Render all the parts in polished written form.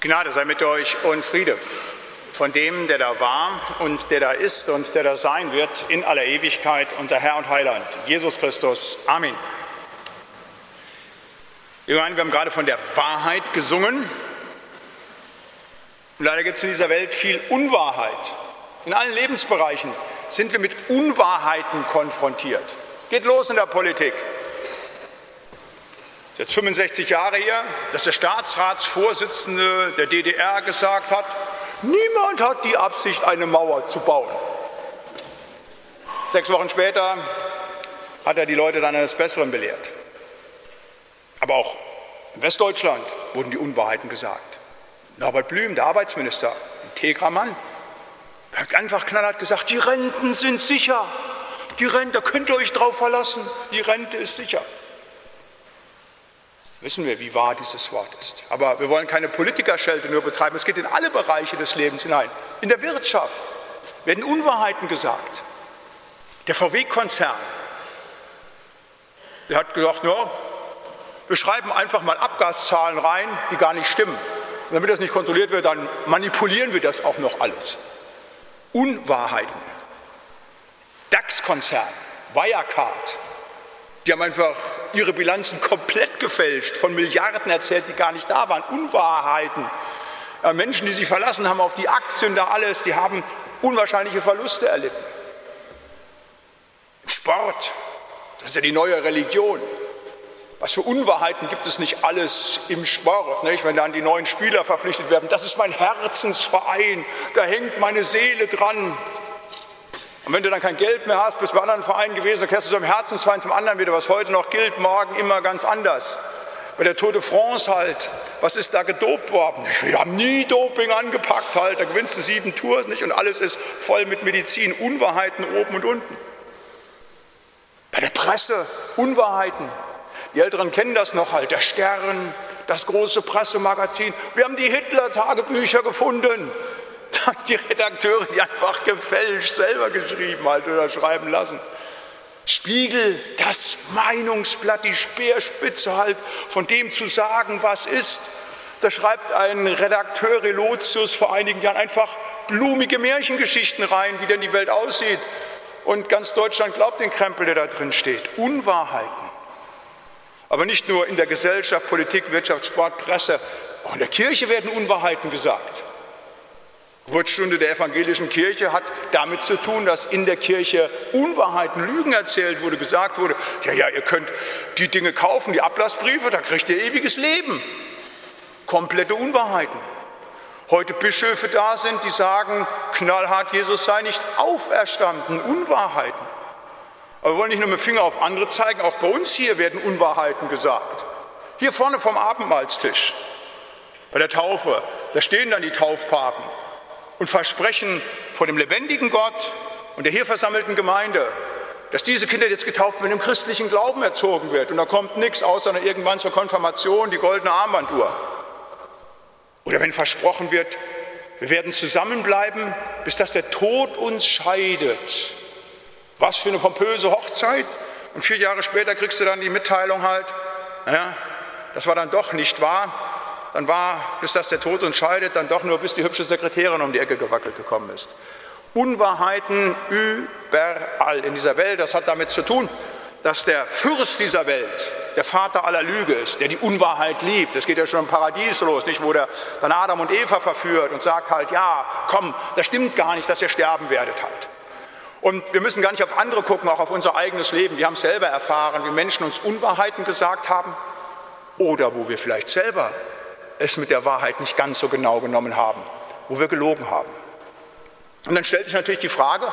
Gnade sei mit euch und Friede von dem, der da war und der da ist und der da sein wird in aller Ewigkeit, unser Herr und Heiland, Jesus Christus. Amen. Wir haben gerade von der Wahrheit gesungen. Und leider gibt es in dieser Welt viel Unwahrheit. In allen Lebensbereichen sind wir mit Unwahrheiten konfrontiert. Geht los in der Politik. Jetzt 65 Jahre her, dass der Staatsratsvorsitzende der DDR gesagt hat, niemand hat die Absicht, eine Mauer zu bauen. 6 Wochen später hat er die Leute dann eines Besseren belehrt. Aber auch in Westdeutschland wurden die Unwahrheiten gesagt. Norbert Blüm, der Arbeitsminister, ein integrer Mann, hat einfach knallhart gesagt, die Renten sind sicher. Die Rente, da könnt ihr euch drauf verlassen, die Rente ist sicher. Wissen wir, wie wahr dieses Wort ist. Aber wir wollen keine Politikerschelte nur betreiben. Es geht in alle Bereiche des Lebens hinein. In der Wirtschaft werden Unwahrheiten gesagt. Der VW-Konzern, der hat gesagt, ja, wir schreiben einfach mal Abgaszahlen rein, die gar nicht stimmen. Und damit das nicht kontrolliert wird, dann manipulieren wir das auch noch alles. Unwahrheiten. DAX-Konzern, Wirecard, die haben einfach ihre Bilanzen komplett gefälscht, von Milliarden erzählt, die gar nicht da waren. Unwahrheiten. Menschen, die sich verlassen haben auf die Aktien, da alles, die haben unwahrscheinliche Verluste erlitten. Im Sport, das ist ja die neue Religion. Was für Unwahrheiten gibt es nicht alles im Sport, nicht? Wenn dann die neuen Spieler verpflichtet werden. Das ist mein Herzensverein, da hängt meine Seele dran. Und wenn du dann kein Geld mehr hast, bist bei anderen Vereinen gewesen, dann kehrst du zum Herzensverein, zum anderen wieder, was heute noch gilt, morgen immer ganz anders. Bei der Tour de France halt, was ist da gedopt worden? Wir haben nie Doping angepackt halt, da gewinnst du 7 Tours nicht und alles ist voll mit Medizin, Unwahrheiten oben und unten. Bei der Presse, Unwahrheiten. Die Älteren kennen das noch halt, der Stern, das große Pressemagazin. Wir haben die Hitler-Tagebücher gefunden. Die Redakteure, die einfach gefälscht selber geschrieben halt oder schreiben lassen. Spiegel, das Meinungsblatt, die Speerspitze halt, von dem zu sagen, was ist. Da schreibt ein Redakteur Relotius vor einigen Jahren einfach blumige Märchengeschichten rein, wie denn die Welt aussieht. Und ganz Deutschland glaubt den Krempel, der da drin steht. Unwahrheiten. Aber nicht nur in der Gesellschaft, Politik, Wirtschaft, Sport, Presse, auch in der Kirche werden Unwahrheiten gesagt. Geburtsstunde der evangelischen Kirche hat damit zu tun, dass in der Kirche Unwahrheiten, Lügen erzählt wurde, gesagt wurde, ja, ihr könnt die Dinge kaufen, die Ablassbriefe, da kriegt ihr ewiges Leben. Komplette Unwahrheiten. Heute Bischöfe da sind, die sagen, knallhart, Jesus sei nicht auferstanden, Unwahrheiten. Aber wir wollen nicht nur mit dem Finger auf andere zeigen, auch bei uns hier werden Unwahrheiten gesagt. Hier vorne vom Abendmahlstisch, bei der Taufe, da stehen dann die Taufpaten und versprechen vor dem lebendigen Gott und der hier versammelten Gemeinde, dass diese Kinder jetzt getauft werden, im christlichen Glauben erzogen wird. Und da kommt nichts, außer irgendwann zur Konfirmation die goldene Armbanduhr. Oder wenn versprochen wird, wir werden zusammenbleiben, bis dass der Tod uns scheidet. Was für eine pompöse Hochzeit. Und 4 Jahre später kriegst du dann die Mitteilung halt, ja, das war dann doch nicht wahr. Dann war, bis dass der Tod uns scheidet, dann doch nur, bis die hübsche Sekretärin um die Ecke gewackelt gekommen ist. Unwahrheiten überall in dieser Welt. Das hat damit zu tun, dass der Fürst dieser Welt, der Vater aller Lüge ist, der die Unwahrheit liebt. Das geht ja schon im Paradies los, nicht, wo der dann Adam und Eva verführt und sagt halt, ja, komm, das stimmt gar nicht, dass ihr sterben werdet halt. Und wir müssen gar nicht auf andere gucken, auch auf unser eigenes Leben. Wir haben selber erfahren, wie Menschen uns Unwahrheiten gesagt haben oder wo wir vielleicht selber es mit der Wahrheit nicht ganz so genau genommen haben, wo wir gelogen haben. Und dann stellt sich natürlich die Frage,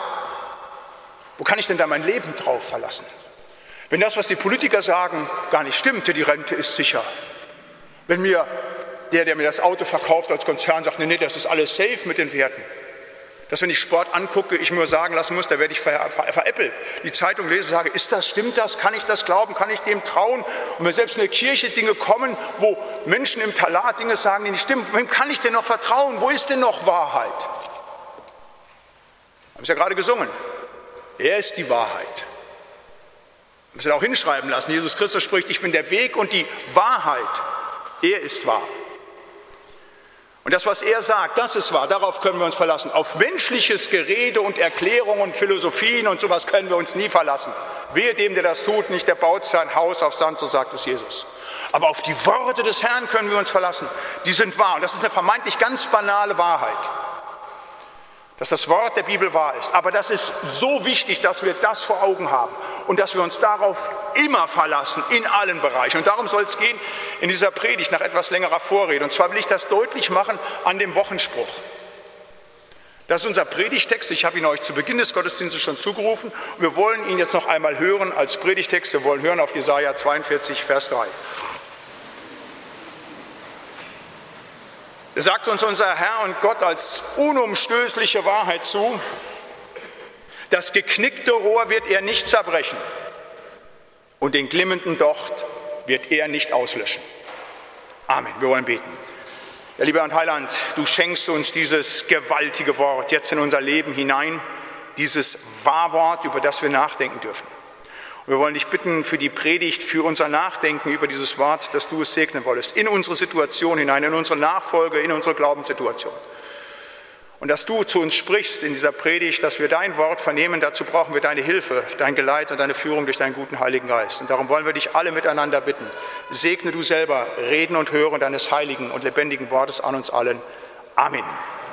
wo kann ich denn da mein Leben drauf verlassen? Wenn das, was die Politiker sagen, gar nicht stimmt, die Rente ist sicher. Wenn mir der mir das Auto verkauft als Konzern sagt, nee, das ist alles safe mit den Werten. Dass wenn ich Sport angucke, ich mir sagen lassen muss, da werde ich veräppelt. Die Zeitung lese, sage, stimmt das, kann ich das glauben, kann ich dem trauen? Und wenn selbst in der Kirche Dinge kommen, wo Menschen im Talar Dinge sagen, die nicht stimmen, wem kann ich denn noch vertrauen? Wo ist denn noch Wahrheit? Haben es ja gerade gesungen. Er ist die Wahrheit. Wir müssen auch hinschreiben lassen, Jesus Christus spricht, ich bin der Weg und die Wahrheit. Er ist wahr. Und das, was er sagt, das ist wahr, darauf können wir uns verlassen. Auf menschliches Gerede und Erklärungen, Philosophien und sowas können wir uns nie verlassen. Wehe dem, der das tut, nicht der baut sein Haus auf Sand, so sagt es Jesus. Aber auf die Worte des Herrn können wir uns verlassen. Die sind wahr. Und das ist eine vermeintlich ganz banale Wahrheit, dass das Wort der Bibel wahr ist. Aber das ist so wichtig, dass wir das vor Augen haben und dass wir uns darauf immer verlassen, in allen Bereichen. Und darum soll es gehen in dieser Predigt nach etwas längerer Vorrede. Und zwar will ich das deutlich machen an dem Wochenspruch. Das ist unser Predigtext. Ich habe ihn euch zu Beginn des Gottesdienstes schon zugerufen. Und wir wollen ihn jetzt noch einmal hören als Predigtext. Wir wollen hören auf Jesaja 42, Vers 3. Da sagt uns unser Herr und Gott als unumstößliche Wahrheit zu: Das geknickte Rohr wird er nicht zerbrechen und den glimmenden Docht wird er nicht auslöschen. Amen. Wir wollen beten. Ja, lieber Herr Heiland, du schenkst uns dieses gewaltige Wort jetzt in unser Leben hinein, dieses Wahrwort, über das wir nachdenken dürfen. Und wir wollen dich bitten für die Predigt, für unser Nachdenken über dieses Wort, dass du es segnen wolltest, in unsere Situation hinein, in unsere Nachfolge, in unsere Glaubenssituation. Und dass du zu uns sprichst in dieser Predigt, dass wir dein Wort vernehmen, dazu brauchen wir deine Hilfe, dein Geleit und deine Führung durch deinen guten Heiligen Geist. Und darum wollen wir dich alle miteinander bitten. Segne du selber Reden und Hören deines heiligen und lebendigen Wortes an uns allen. Amen.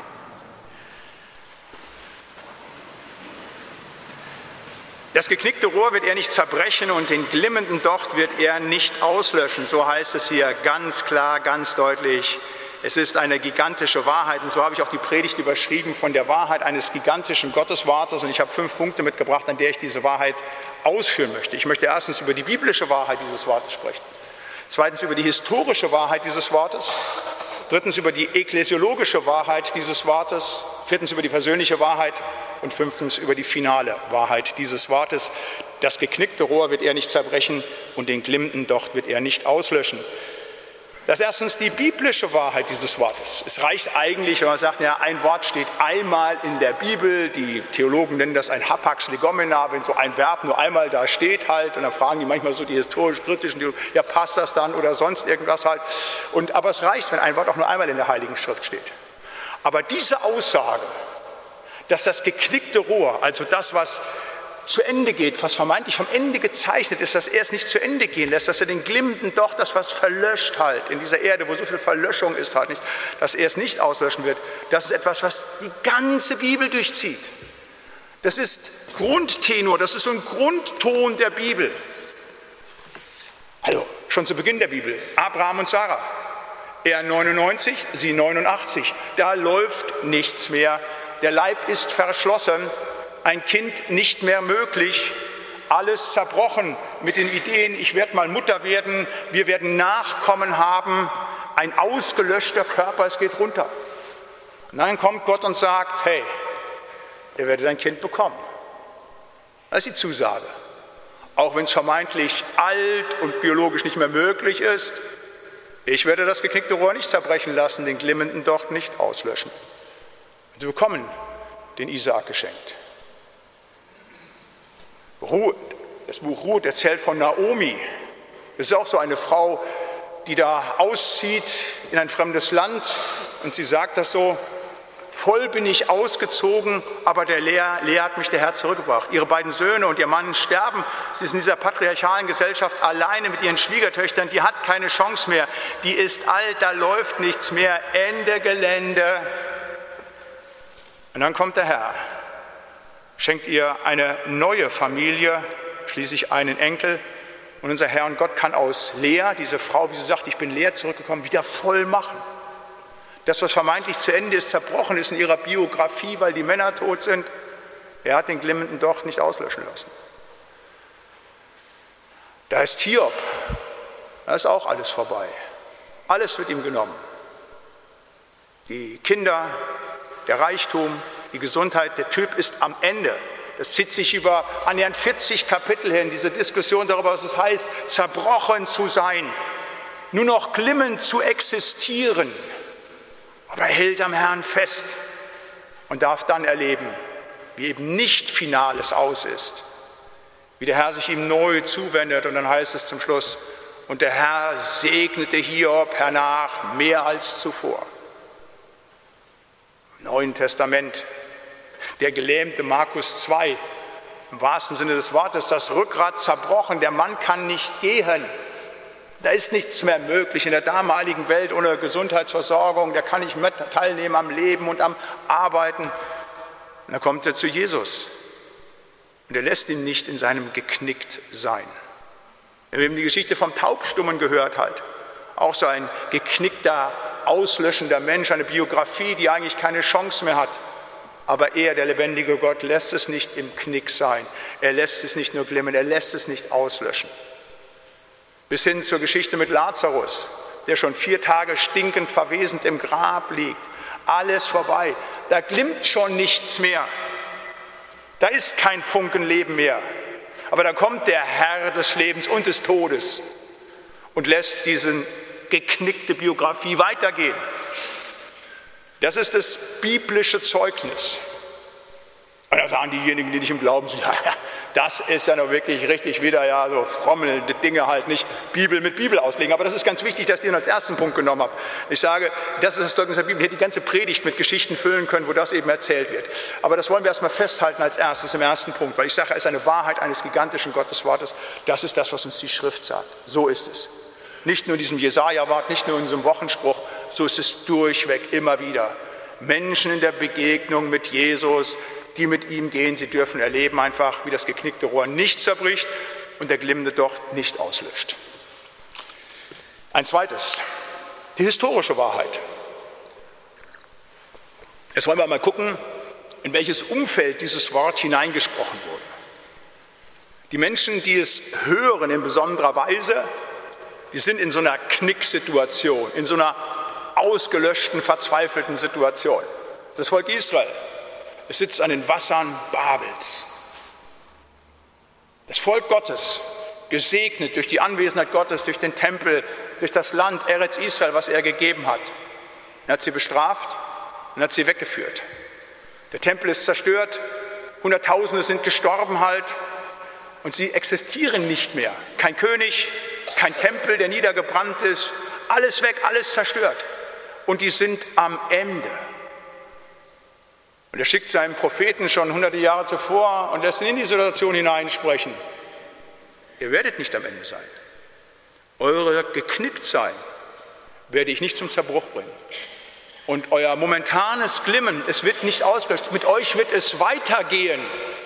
Das geknickte Rohr wird er nicht zerbrechen und den glimmenden Docht wird er nicht auslöschen. So heißt es hier ganz klar, ganz deutlich. Es ist eine gigantische Wahrheit und so habe ich auch die Predigt überschrieben von der Wahrheit eines gigantischen Gotteswortes. Und ich habe 5 Punkte mitgebracht, an der ich diese Wahrheit ausführen möchte. Ich möchte erstens über die biblische Wahrheit dieses Wortes sprechen. Zweitens über die historische Wahrheit dieses Wortes. Drittens über die ekklesiologische Wahrheit dieses Wortes. Viertens über die persönliche Wahrheit. Und 5. über die finale Wahrheit dieses Wortes. Das geknickte Rohr wird er nicht zerbrechen und den glimmenden Docht wird er nicht auslöschen. Das ist erstens die biblische Wahrheit dieses Wortes. Es reicht eigentlich, wenn man sagt, ja, ein Wort steht einmal in der Bibel. Die Theologen nennen das ein Hapax legomena, wenn so ein Verb nur einmal da steht halt. Und dann fragen die manchmal so die historisch-kritischen Theologen, ja, passt das dann oder sonst irgendwas halt. Aber es reicht, wenn ein Wort auch nur einmal in der Heiligen Schrift steht. Aber diese Aussage, dass das geknickte Rohr, also das, was zu Ende geht, was vermeintlich vom Ende gezeichnet ist, dass er es nicht zu Ende gehen lässt, dass er den glimmenden Docht, das was verlöscht halt in dieser Erde, wo so viel Verlöschung ist halt nicht, dass er es nicht auslöschen wird, das ist etwas, was die ganze Bibel durchzieht. Das ist Grundtenor, das ist so ein Grundton der Bibel. Also schon zu Beginn der Bibel, Abraham und Sarah, er 99, sie 89, da läuft nichts mehr. Der Leib ist verschlossen, ein Kind nicht mehr möglich, alles zerbrochen mit den Ideen, ich werde mal Mutter werden, wir werden Nachkommen haben, ein ausgelöschter Körper, es geht runter. Und dann kommt Gott und sagt, hey, ihr werdet ein Kind bekommen. Das ist die Zusage. Auch wenn es vermeintlich alt und biologisch nicht mehr möglich ist, ich werde das geknickte Rohr nicht zerbrechen lassen, den glimmenden Docht nicht auslöschen. Sie bekommen den Isaak geschenkt. Das Buch Ruth erzählt von Naomi. Das ist auch so eine Frau, die da auszieht in ein fremdes Land. Und sie sagt das so, voll bin ich ausgezogen, aber der Lea hat mich der Herr zurückgebracht. Ihre beiden Söhne und ihr Mann sterben. Sie ist in dieser patriarchalen Gesellschaft alleine mit ihren Schwiegertöchtern. Die hat keine Chance mehr. Die ist alt, da läuft nichts mehr. Ende Gelände. Und dann kommt der Herr, schenkt ihr eine neue Familie, schließlich einen Enkel. Und unser Herr und Gott kann aus Lea, diese Frau, wie sie sagt, ich bin leer zurückgekommen, wieder voll machen. Das, was vermeintlich zu Ende ist, zerbrochen ist in ihrer Biografie, weil die Männer tot sind, er hat den glimmenden Docht nicht auslöschen lassen. Da ist Hiob, da ist auch alles vorbei. Alles wird ihm genommen. Die Kinder, der Reichtum, die Gesundheit, der Typ ist am Ende. Es zieht sich über annähernd 40 Kapitel hin, diese Diskussion darüber, was es heißt, zerbrochen zu sein, nur noch glimmend zu existieren. Aber er hält am Herrn fest und darf dann erleben, wie eben nicht Finales aus ist, wie der Herr sich ihm neu zuwendet. Und dann heißt es zum Schluss, und der Herr segnete Hiob hernach mehr als zuvor. Neuen Testament. Der gelähmte Markus 2, im wahrsten Sinne des Wortes, das Rückgrat zerbrochen, der Mann kann nicht gehen. Da ist nichts mehr möglich in der damaligen Welt ohne Gesundheitsversorgung, der kann nicht mehr teilnehmen am Leben und am Arbeiten. Und dann kommt er zu Jesus und er lässt ihn nicht in seinem Geknicktsein. Wir haben die Geschichte vom Taubstummen gehört halt, auch so ein geknickter, auslöschender Mensch, eine Biografie, die eigentlich keine Chance mehr hat. Aber er, der lebendige Gott, lässt es nicht im Knick sein. Er lässt es nicht nur glimmen, er lässt es nicht auslöschen. Bis hin zur Geschichte mit Lazarus, der schon 4 Tage stinkend verwesend im Grab liegt. Alles vorbei. Da glimmt schon nichts mehr. Da ist kein Funken Leben mehr. Aber da kommt der Herr des Lebens und des Todes und lässt diese geknickte Biografie weitergehen. Das ist das biblische Zeugnis. Und da sagen diejenigen, die nicht im Glauben sind, ja, das ist ja noch wirklich richtig wieder, ja, so frommelnde Dinge halt, nicht Bibel mit Bibel auslegen. Aber das ist ganz wichtig, dass ich den als ersten Punkt genommen habe. Ich sage, das ist das Zeugnis der Bibel. Ich hätte die ganze Predigt mit Geschichten füllen können, wo das eben erzählt wird. Aber das wollen wir erstmal festhalten als erstes im ersten Punkt, weil ich sage, es ist eine Wahrheit eines gigantischen Gotteswortes. Das ist das, was uns die Schrift sagt. So ist es. Nicht nur in diesem Jesaja-Wort, nicht nur in diesem Wochenspruch, so ist es durchweg immer wieder. Menschen in der Begegnung mit Jesus, die mit ihm gehen, sie dürfen erleben einfach, wie das geknickte Rohr nicht zerbricht und der glimmende Docht nicht auslöscht. Ein zweites, die historische Wahrheit. Jetzt wollen wir mal gucken, in welches Umfeld dieses Wort hineingesprochen wurde. Die Menschen, die es hören in besonderer Weise, die sind in so einer Knicksituation, in so einer ausgelöschten, verzweifelten Situation. Das Volk Israel, es sitzt an den Wassern Babels. Das Volk Gottes, gesegnet durch die Anwesenheit Gottes, durch den Tempel, durch das Land Eretz Israel, was er gegeben hat. Er hat sie bestraft und hat sie weggeführt. Der Tempel ist zerstört, Hunderttausende sind gestorben halt und sie existieren nicht mehr. Kein König, kein Tempel, der niedergebrannt ist, alles weg, alles zerstört. Und die sind am Ende. Und er schickt seinen Propheten schon hunderte Jahre zuvor und lässt ihn in die Situation hineinsprechen. Ihr werdet nicht am Ende sein. Eure Geknicktsein werde ich nicht zum Zerbruch bringen. Und euer momentanes Glimmen, es wird nicht ausgelöscht. Mit euch wird es weitergehen.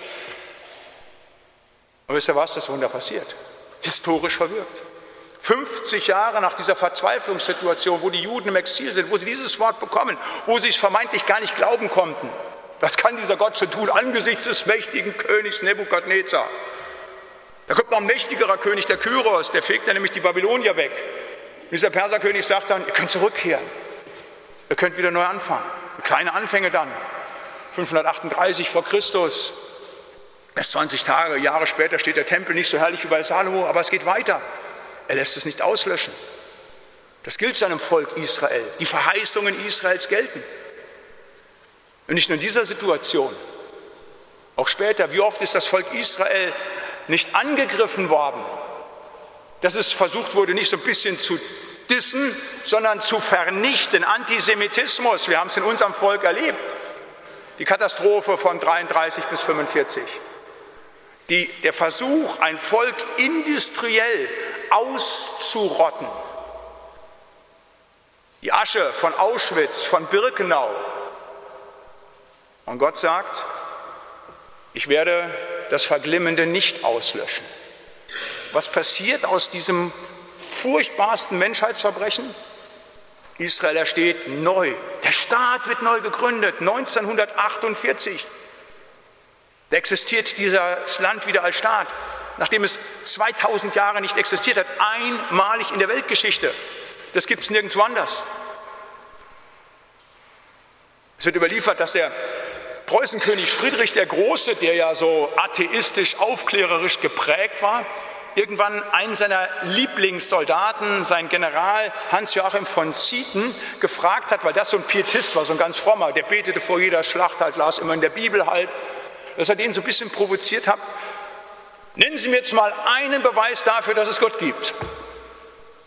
Und wisst ihr was, das Wunder passiert? Historisch verwirkt. 50 Jahre nach dieser Verzweiflungssituation, wo die Juden im Exil sind, wo sie dieses Wort bekommen, wo sie es vermeintlich gar nicht glauben konnten. Was kann dieser Gott schon tun angesichts des mächtigen Königs Nebukadnezar? Da kommt noch ein mächtigerer König, der Kyros, der fegt dann nämlich die Babylonier weg. Dieser Perserkönig sagt dann, ihr könnt zurückkehren, ihr könnt wieder neu anfangen. Kleine Anfänge dann, 538 vor Christus. Erst 20 Jahre später steht der Tempel nicht so herrlich wie bei Salomo, aber es geht weiter. Er lässt es nicht auslöschen. Das gilt seinem Volk Israel. Die Verheißungen Israels gelten. Und nicht nur in dieser Situation, auch später, wie oft ist das Volk Israel nicht angegriffen worden, dass es versucht wurde, nicht so ein bisschen zu dissen, sondern zu vernichten. Antisemitismus, wir haben es in unserem Volk erlebt. Die Katastrophe von 33 bis 45. Der Versuch, ein Volk industriell auszurotten. Die Asche von Auschwitz, von Birkenau. Und Gott sagt, ich werde das Verglimmende nicht auslöschen. Was passiert aus diesem furchtbarsten Menschheitsverbrechen? Israel ersteht neu. Der Staat wird neu gegründet, 1948. Da existiert dieses Land wieder als Staat, nachdem es 2000 Jahre nicht existiert hat, einmalig in der Weltgeschichte. Das gibt es nirgendwo anders. Es wird überliefert, dass der Preußenkönig Friedrich der Große, der ja so atheistisch, aufklärerisch geprägt war, irgendwann einen seiner Lieblingssoldaten, seinen General Hans-Joachim von Zieten, gefragt hat, weil das so ein Pietist war, so ein ganz frommer, der betete vor jeder Schlacht halt, las immer in der Bibel halt, dass er den so ein bisschen provoziert hat. Nennen Sie mir jetzt mal einen Beweis dafür, dass es Gott gibt. Und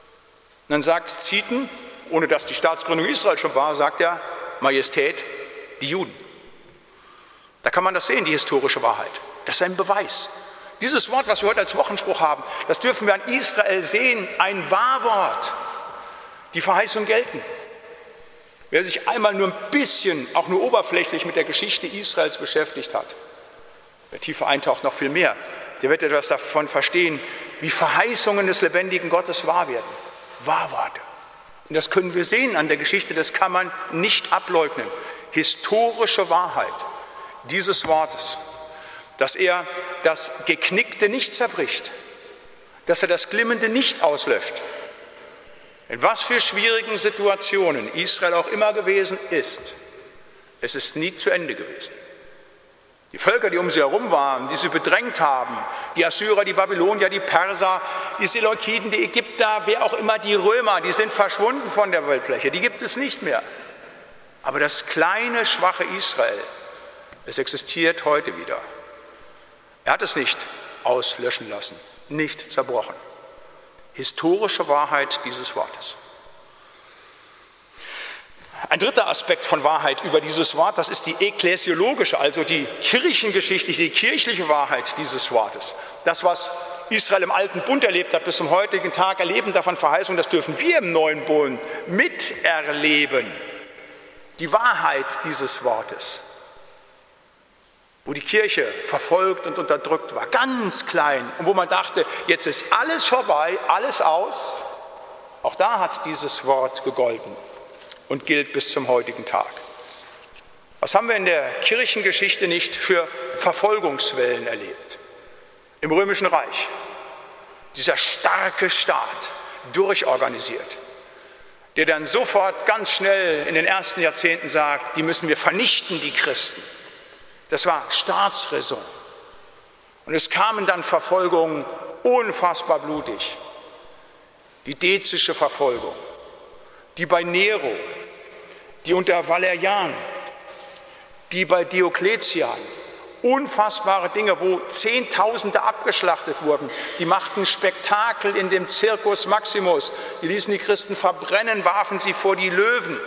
dann sagt Zieten, ohne dass die Staatsgründung Israel schon war, sagt er, Majestät, die Juden. Da kann man das sehen, die historische Wahrheit. Das ist ein Beweis. Dieses Wort, was wir heute als Wochenspruch haben, das dürfen wir an Israel sehen, ein Wahrwort. Die Verheißungen gelten. Wer sich einmal nur ein bisschen, auch nur oberflächlich mit der Geschichte Israels beschäftigt hat, wer tiefer eintaucht, noch viel mehr, der wird etwas davon verstehen, wie Verheißungen des lebendigen Gottes wahr werden. Wahrworte. Und das können wir sehen an der Geschichte, das kann man nicht ableugnen. Historische Wahrheit dieses Wortes, dass er das Geknickte nicht zerbricht, dass er das Glimmende nicht auslöscht. In was für schwierigen Situationen Israel auch immer gewesen ist, es ist nie zu Ende gewesen. Die Völker, die um sie herum waren, die sie bedrängt haben, die Assyrer, die Babylonier, die Perser, die Seleukiden, die Ägypter, wer auch immer, die Römer, die sind verschwunden von der Weltfläche, die gibt es nicht mehr. Aber das kleine, schwache Israel, es existiert heute wieder. Er hat es nicht auslöschen lassen, nicht zerbrochen. Historische Wahrheit dieses Wortes. Ein dritter Aspekt von Wahrheit über dieses Wort, das ist die ekklesiologische, also die kirchengeschichtliche, die kirchliche Wahrheit dieses Wortes. Das, was Israel im Alten Bund erlebt hat, bis zum heutigen Tag erleben davon Verheißungen, das dürfen wir im Neuen Bund miterleben. Die Wahrheit dieses Wortes, wo die Kirche verfolgt und unterdrückt war, ganz klein, und wo man dachte, jetzt ist alles vorbei, alles aus, auch da hat dieses Wort gegolten und gilt bis zum heutigen Tag. Was haben wir in der Kirchengeschichte nicht für Verfolgungswellen erlebt? Im Römischen Reich, dieser starke Staat, durchorganisiert, der dann sofort ganz schnell in den ersten Jahrzehnten sagt, die müssen wir vernichten, die Christen. Das war Staatsräson. Und es kamen dann Verfolgungen unfassbar blutig. Die dezische Verfolgung, die bei Nero, die unter Valerian, die bei Diokletian. Unfassbare Dinge, wo Zehntausende abgeschlachtet wurden. Die machten Spektakel in dem Circus Maximus. Die ließen die Christen verbrennen, warfen sie vor die Löwen.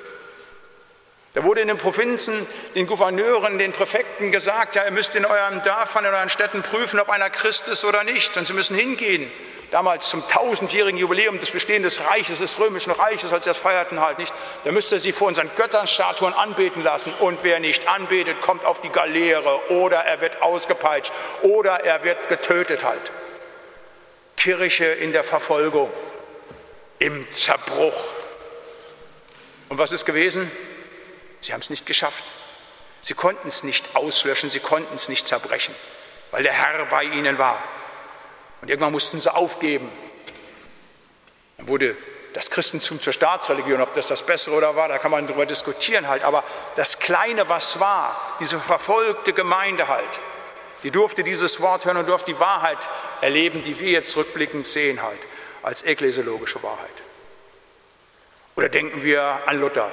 Da wurde in den Provinzen, den Gouverneuren, den Präfekten gesagt, ja, ihr müsst in euren Dörfern, in euren Städten prüfen, ob einer Christ ist oder nicht. Und sie müssen hingehen. Damals zum 1000-jährigen Jubiläum des Bestehens des Reiches, des Römischen Reiches, als sie das feierten halt nicht. Da müsst ihr sie vor unseren Götterstatuen anbeten lassen. Und wer nicht anbetet, kommt auf die Galeere oder er wird ausgepeitscht oder er wird getötet halt. Kirche in der Verfolgung, im Zerbruch. Und was ist gewesen? Sie haben es nicht geschafft. Sie konnten es nicht auslöschen, sie konnten es nicht zerbrechen, weil der Herr bei ihnen war. Und irgendwann mussten sie aufgeben. Dann wurde das Christentum zur Staatsreligion, ob das Bessere oder war, da kann man drüber diskutieren halt. Aber das Kleine, was war, diese verfolgte Gemeinde halt, die durfte dieses Wort hören und durfte die Wahrheit erleben, die wir jetzt rückblickend sehen halt, als ekklesiologische Wahrheit. Oder denken wir an Luther,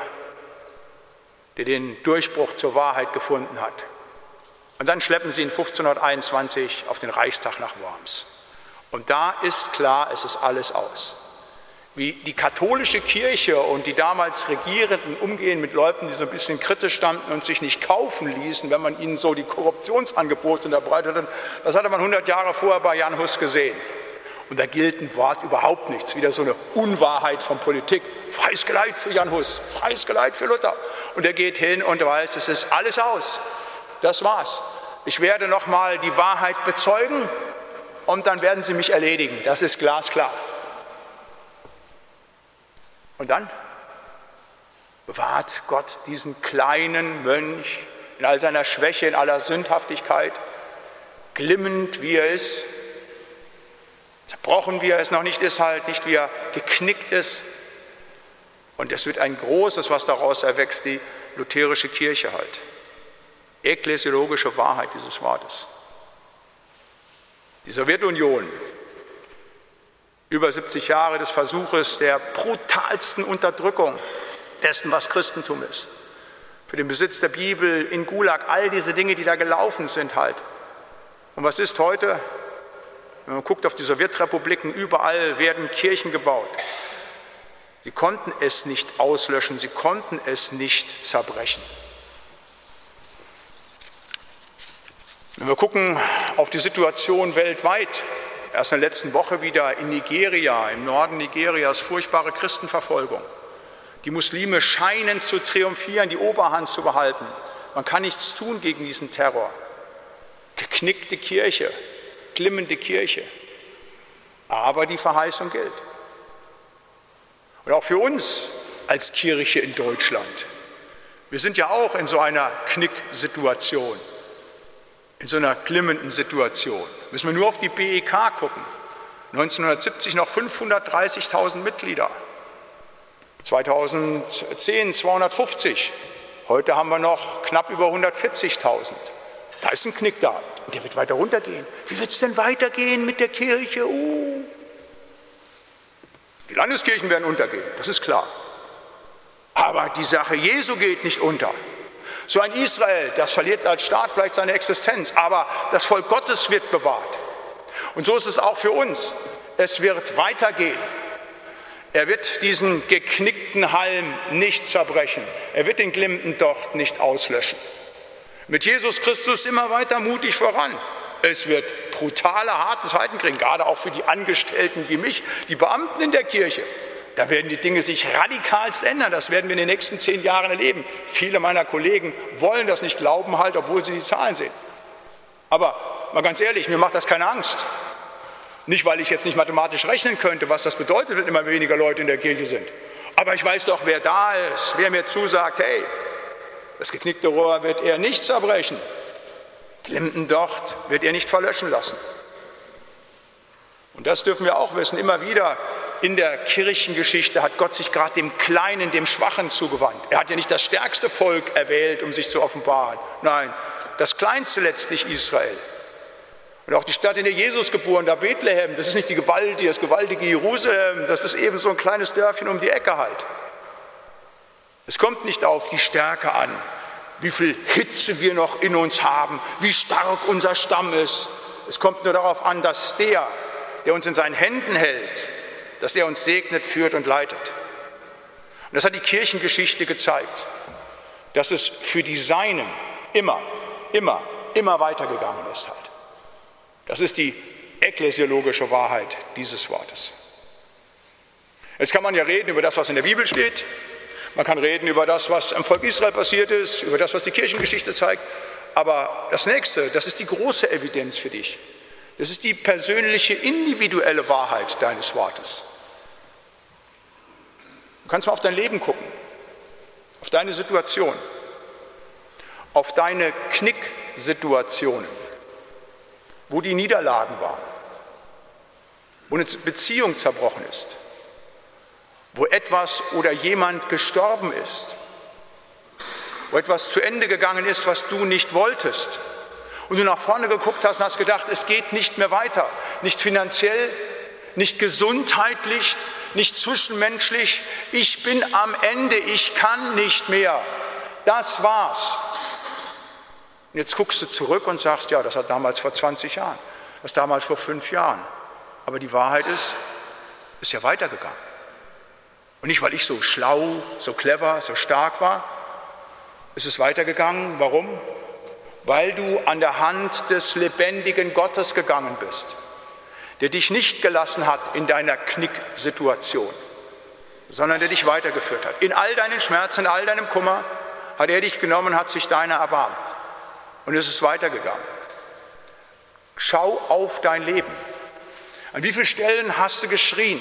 der den Durchbruch zur Wahrheit gefunden hat. Und dann schleppen sie ihn 1521 auf den Reichstag nach Worms. Und da ist klar, es ist alles aus. Wie die katholische Kirche und die damals Regierenden umgehen mit Leuten, die so ein bisschen kritisch standen und sich nicht kaufen ließen, wenn man ihnen so die Korruptionsangebote unterbreitete, das hatte man 100 Jahre vorher bei Jan Hus gesehen. Und da gilt ein Wort überhaupt nichts, wieder so eine Unwahrheit von Politik. Freies Geleit für Jan Hus, freies Geleit für Luther. Und er geht hin und weiß, es ist alles aus. Das war's. Ich werde nochmal die Wahrheit bezeugen und dann werden sie mich erledigen. Das ist glasklar. Und dann bewahrt Gott diesen kleinen Mönch in all seiner Schwäche, in aller Sündhaftigkeit, glimmend wie er ist, zerbrochen wie er es noch nicht ist, halt nicht wie er geknickt ist. Und es wird ein großes, was daraus erwächst, die lutherische Kirche halt. Ekklesiologische Wahrheit dieses Wortes. Die Sowjetunion, über 70 Jahre des Versuches der brutalsten Unterdrückung dessen, was Christentum ist. Für den Besitz der Bibel in Gulag, all diese Dinge, die da gelaufen sind halt. Und was ist heute? Wenn man guckt auf die Sowjetrepubliken, überall werden Kirchen gebaut. Sie konnten es nicht auslöschen, sie konnten es nicht zerbrechen. Wenn wir gucken auf die Situation weltweit, erst in der letzten Woche wieder in Nigeria, im Norden Nigerias, furchtbare Christenverfolgung. Die Muslime scheinen zu triumphieren, die Oberhand zu behalten. Man kann nichts tun gegen diesen Terror. Geknickte Kirche, glimmende Kirche. Aber die Verheißung gilt. Und auch für uns als Kirche in Deutschland. Wir sind ja auch in so einer Knicksituation, in so einer glimmenden Situation. Müssen wir nur auf die BEK gucken. 1970 noch 530.000 Mitglieder. 2010 250. Heute haben wir noch knapp über 140.000. Da ist ein Knick da. Und der wird weiter runtergehen. Wie wird es denn weitergehen mit der Kirche? Die Landeskirchen werden untergehen, das ist klar. Aber die Sache Jesu geht nicht unter. So ein Israel, das verliert als Staat vielleicht seine Existenz, aber das Volk Gottes wird bewahrt. Und so ist es auch für uns. Es wird weitergehen. Er wird diesen geknickten Halm nicht zerbrechen. Er wird den glimmenden Docht nicht auslöschen. Mit Jesus Christus immer weiter mutig voran. Es wird brutale, harte Zeiten kriegen, gerade auch für die Angestellten wie mich, die Beamten in der Kirche. Da werden die Dinge sich radikalst ändern. Das werden wir in den nächsten 10 Jahren erleben. Viele meiner Kollegen wollen das nicht glauben, halt, obwohl sie die Zahlen sehen. Aber mal ganz ehrlich, mir macht das keine Angst. Nicht, weil ich jetzt nicht mathematisch rechnen könnte, was das bedeutet, wenn immer weniger Leute in der Kirche sind. Aber ich weiß doch, wer da ist, wer mir zusagt, hey, das geknickte Rohr wird er nicht zerbrechen. Glimmenden Docht wird er nicht verlöschen lassen. Und das dürfen wir auch wissen. Immer wieder in der Kirchengeschichte hat Gott sich gerade dem Kleinen, dem Schwachen zugewandt. Er hat ja nicht das stärkste Volk erwählt, um sich zu offenbaren. Nein, das kleinste letztlich Israel. Und auch die Stadt, in der Jesus geboren, da Bethlehem, das ist nicht das gewaltige Jerusalem, das ist eben so ein kleines Dörfchen um die Ecke halt. Es kommt nicht auf die Stärke an, wie viel Hitze wir noch in uns haben, wie stark unser Stamm ist. Es kommt nur darauf an, dass der uns in seinen Händen hält, dass er uns segnet, führt und leitet. Und das hat die Kirchengeschichte gezeigt, dass es für die Seinen immer weitergegangen ist halt. Das ist die ekklesiologische Wahrheit dieses Wortes. Jetzt kann man ja reden über das, was in der Bibel steht. Man kann reden über das, was im Volk Israel passiert ist, über das, was die Kirchengeschichte zeigt. Aber das Nächste, das ist die große Evidenz für dich. Das ist die persönliche, individuelle Wahrheit deines Wortes. Du kannst mal auf dein Leben gucken, auf deine Situation, auf deine Knicksituationen, wo die Niederlagen waren, wo eine Beziehung zerbrochen ist, wo etwas oder jemand gestorben ist, wo etwas zu Ende gegangen ist, was du nicht wolltest. Und du nach vorne geguckt hast und hast gedacht, es geht nicht mehr weiter. Nicht finanziell, nicht gesundheitlich, nicht zwischenmenschlich. Ich bin am Ende, ich kann nicht mehr. Das war's. Und jetzt guckst du zurück und sagst, ja, das war damals vor 20 Jahren, das war damals vor 5 Jahren. Aber die Wahrheit ist ja weitergegangen. Und nicht, weil ich so schlau, so clever, so stark war. Es ist weitergegangen. Warum? Weil du an der Hand des lebendigen Gottes gegangen bist, der dich nicht gelassen hat in deiner Knicksituation, sondern der dich weitergeführt hat. In all deinen Schmerzen, in all deinem Kummer hat er dich genommen, hat sich deiner erbarmt. Und es ist weitergegangen. Schau auf dein Leben. An wie vielen Stellen hast du geschrien?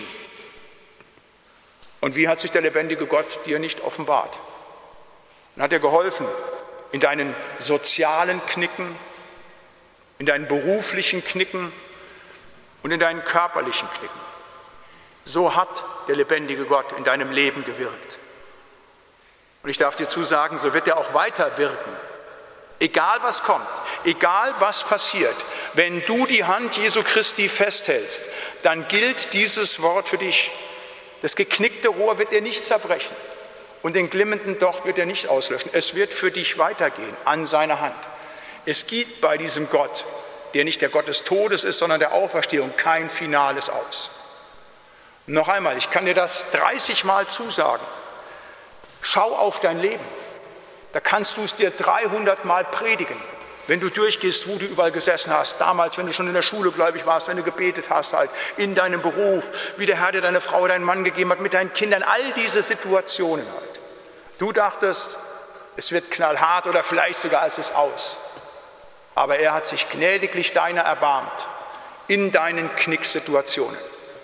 Und wie hat sich der lebendige Gott dir nicht offenbart? Und hat dir geholfen in deinen sozialen Knicken, in deinen beruflichen Knicken und in deinen körperlichen Knicken. So hat der lebendige Gott in deinem Leben gewirkt. Und ich darf dir zusagen, so wird er auch weiter wirken. Egal was kommt, egal was passiert, wenn du die Hand Jesu Christi festhältst, dann gilt dieses Wort für dich. Das geknickte Rohr wird er nicht zerbrechen und den glimmenden Docht wird er nicht auslöschen. Es wird für dich weitergehen an seiner Hand. Es gibt bei diesem Gott, der nicht der Gott des Todes ist, sondern der Auferstehung, kein Finales aus. Und noch einmal, ich kann dir das 30 Mal zusagen. Schau auf dein Leben. Da kannst du es dir 300 Mal predigen. wenn du durchgehst, wo du überall gesessen hast, damals, wenn du schon in der Schule gläubig warst, wenn du gebetet hast, halt, in deinem Beruf, wie der Herr dir deine Frau, deinen Mann gegeben hat, mit deinen Kindern, all diese Situationen halt. Du dachtest, es wird knallhart oder vielleicht sogar ist es aus. Aber er hat sich gnädiglich deiner erbarmt in deinen Knicksituationen.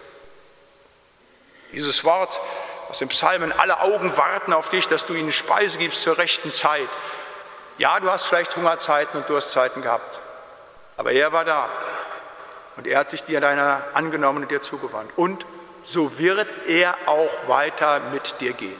Dieses Wort aus dem Psalmen, alle Augen warten auf dich, dass du ihnen Speise gibst zur rechten Zeit. Ja, du hast vielleicht Hungerzeiten und Durstzeiten gehabt, aber er war da und er hat sich dir deiner angenommen und dir zugewandt. Und so wird er auch weiter mit dir gehen.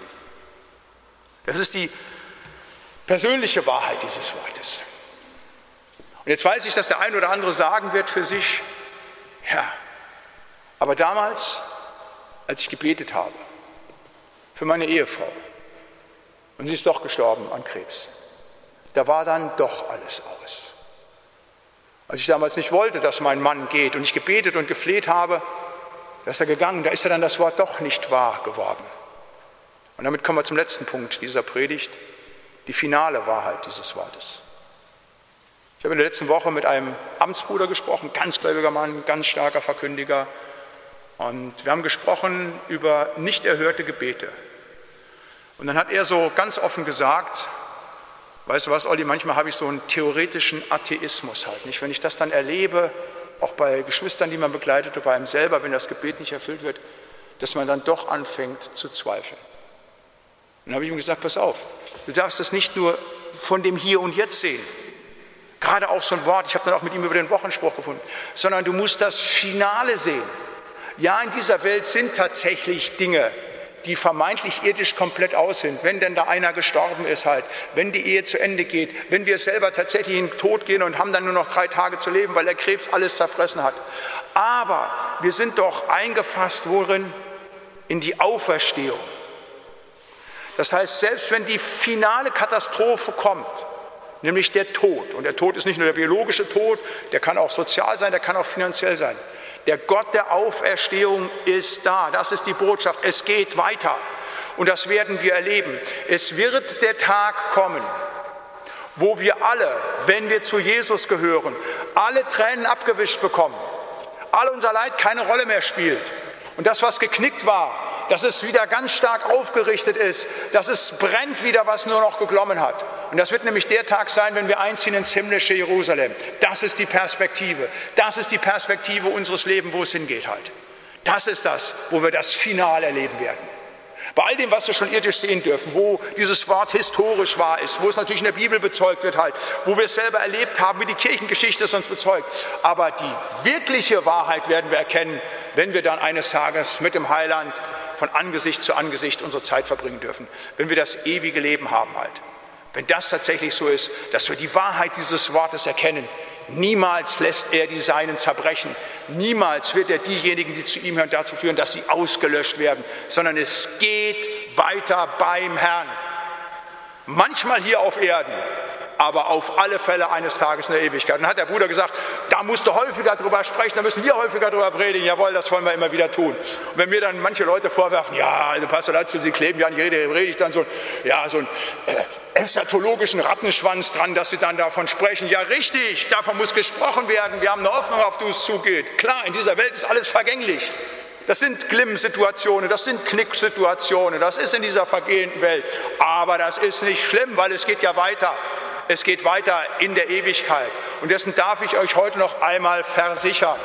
Das ist die persönliche Wahrheit dieses Wortes. Und jetzt weiß ich, dass der ein oder andere sagen wird für sich, ja, aber damals, als ich gebetet habe für meine Ehefrau und sie ist doch gestorben an Krebs, da war dann doch alles aus. Als ich damals nicht wollte, dass mein Mann geht und ich gebetet und gefleht habe, da ist er gegangen, da ist dann das Wort doch nicht wahr geworden. Und damit kommen wir zum letzten Punkt dieser Predigt, die finale Wahrheit dieses Wortes. Ich habe in der letzten Woche mit einem Amtsbruder gesprochen, ganz gläubiger Mann, ganz starker Verkündiger. Und wir haben gesprochen über nicht erhörte Gebete. Und dann hat er so ganz offen gesagt, weißt du was, Olli, manchmal habe ich so einen theoretischen Atheismus halt nicht. Wenn ich das dann erlebe, auch bei Geschwistern, die man begleitet, oder bei einem selber, wenn das Gebet nicht erfüllt wird, dass man dann doch anfängt zu zweifeln. Und dann habe ich ihm gesagt, pass auf, du darfst das nicht nur von dem Hier und Jetzt sehen, gerade auch so ein Wort, ich habe dann auch mit ihm über den Wochenspruch gefunden, sondern du musst das Finale sehen. Ja, in dieser Welt sind tatsächlich Dinge, die vermeintlich irdisch komplett aus sind, wenn denn da einer gestorben ist halt, wenn die Ehe zu Ende geht, wenn wir selber tatsächlich in den Tod gehen und haben dann nur noch 3 Tage zu leben, weil der Krebs alles zerfressen hat. Aber wir sind doch eingefasst worin? In die Auferstehung. Das heißt, selbst wenn die finale Katastrophe kommt, nämlich der Tod, und der Tod ist nicht nur der biologische Tod, der kann auch sozial sein, der kann auch finanziell sein. Der Gott der Auferstehung ist da. Das ist die Botschaft. Es geht weiter. Und das werden wir erleben. Es wird der Tag kommen, wo wir alle, wenn wir zu Jesus gehören, alle Tränen abgewischt bekommen. All unser Leid keine Rolle mehr spielt. Und das, was geknickt war, dass es wieder ganz stark aufgerichtet ist, dass es brennt wieder, was nur noch geglommen hat. Und das wird nämlich der Tag sein, wenn wir einziehen ins himmlische Jerusalem. Das ist die Perspektive. Das ist die Perspektive unseres Lebens, wo es hingeht halt. Das ist das, wo wir das Finale erleben werden. Bei all dem, was wir schon irdisch sehen dürfen, wo dieses Wort historisch wahr ist, wo es natürlich in der Bibel bezeugt wird halt, wo wir es selber erlebt haben, wie die Kirchengeschichte es uns bezeugt. Aber die wirkliche Wahrheit werden wir erkennen, wenn wir dann eines Tages mit dem Heiland von Angesicht zu Angesicht unsere Zeit verbringen dürfen. Wenn wir das ewige Leben haben halt. Wenn das tatsächlich so ist, dass wir die Wahrheit dieses Wortes erkennen, niemals lässt er die Seinen zerbrechen. Niemals wird er diejenigen, die zu ihm hören, dazu führen, dass sie ausgelöscht werden, sondern es geht weiter beim Herrn. Manchmal hier auf Erden, aber auf alle Fälle eines Tages in der Ewigkeit. Und dann hat der Bruder gesagt, da musst du häufiger drüber sprechen, da müssen wir häufiger drüber predigen. Jawohl, das wollen wir immer wieder tun. Und wenn mir dann manche Leute vorwerfen, ja, also Pastor Latzel, Sie kleben ja an jede Predigt dann so einen eschatologischen Rattenschwanz dran, dass Sie dann davon sprechen. Ja, richtig, davon muss gesprochen werden. Wir haben eine Hoffnung, auf die es zugeht. Klar, in dieser Welt ist alles vergänglich. Das sind Glimmsituationen, das sind Knicksituationen, das ist in dieser vergehenden Welt. Aber das ist nicht schlimm, weil es geht ja weiter. Es geht weiter in der Ewigkeit. Und dessen darf ich euch heute noch einmal versichern.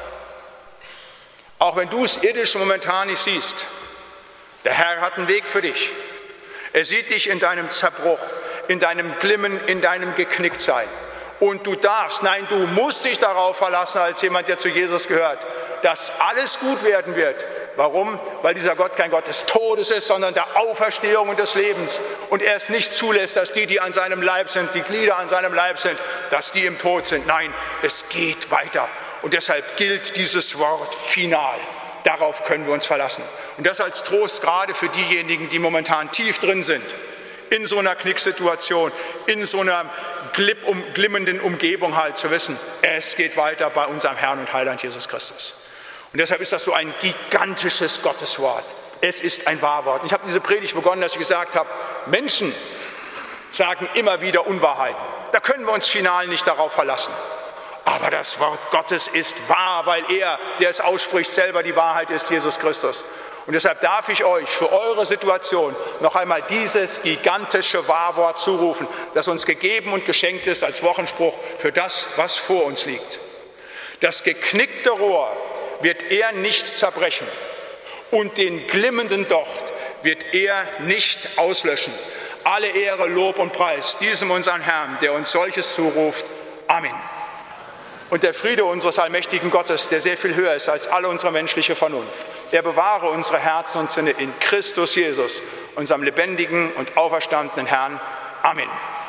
Auch wenn du es irdisch momentan nicht siehst, der Herr hat einen Weg für dich. Er sieht dich in deinem Zerbruch, in deinem Glimmen, in deinem Geknicktsein. Und du darfst, nein, du musst dich darauf verlassen, als jemand, der zu Jesus gehört, dass alles gut werden wird. Warum? Weil dieser Gott kein Gott des Todes ist, sondern der Auferstehung und des Lebens. Und er es nicht zulässt, dass die an seinem Leib sind, die Glieder an seinem Leib sind, dass die im Tod sind. Nein, es geht weiter. Und deshalb gilt dieses Wort final. Darauf können wir uns verlassen. Und das als Trost gerade für diejenigen, die momentan tief drin sind. In so einer Knicksituation, in so einer glimmenden Umgebung halt zu wissen, es geht weiter bei unserem Herrn und Heiland Jesus Christus. Und deshalb ist das so ein gigantisches Gotteswort. Es ist ein Wahrwort. Und ich habe diese Predigt begonnen, dass ich gesagt habe, Menschen, sagen immer wieder Unwahrheiten. Da können wir uns final nicht darauf verlassen. Aber das Wort Gottes ist wahr, weil er, der es ausspricht, selber die Wahrheit ist, Jesus Christus. Und deshalb darf ich euch für eure Situation noch einmal dieses gigantische Wahrwort zurufen, das uns gegeben und geschenkt ist als Wochenspruch für das, was vor uns liegt. Das geknickte Rohr wird er nicht zerbrechen und den glimmenden Docht wird er nicht auslöschen. Alle Ehre, Lob und Preis diesem unseren Herrn, der uns solches zuruft. Amen. Und der Friede unseres allmächtigen Gottes, der sehr viel höher ist als alle unsere menschliche Vernunft, er bewahre unsere Herzen und Sinne in Christus Jesus, unserem lebendigen und auferstandenen Herrn. Amen.